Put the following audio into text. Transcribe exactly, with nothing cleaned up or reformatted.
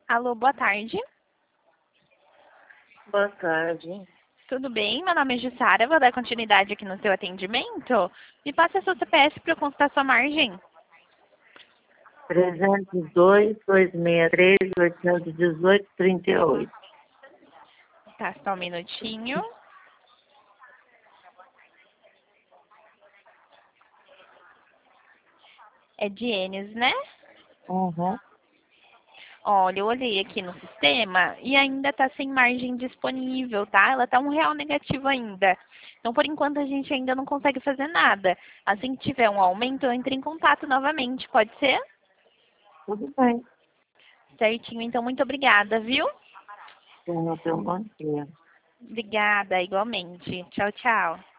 Alô, boa tarde. Boa tarde. Tudo bem? Meu nome é Jussara, vou dar continuidade aqui no seu atendimento. Me passe seu C P F para eu consultar sua margem. trezentos e dois, duzentos e sessenta e três, oitocentos e dezoito, trinta e oito. Tá, só um minutinho. É de Enes, né? Uhum. Olha, eu olhei aqui no sistema e ainda tá sem margem disponível, tá? Ela tá um real negativo ainda. Então, por enquanto, a gente ainda não consegue fazer nada. Assim que tiver um aumento, eu entro em contato novamente, pode ser? Tudo bem. Certinho, então, muito obrigada, viu? Tenha um bom dia. Obrigada, igualmente. Tchau, tchau.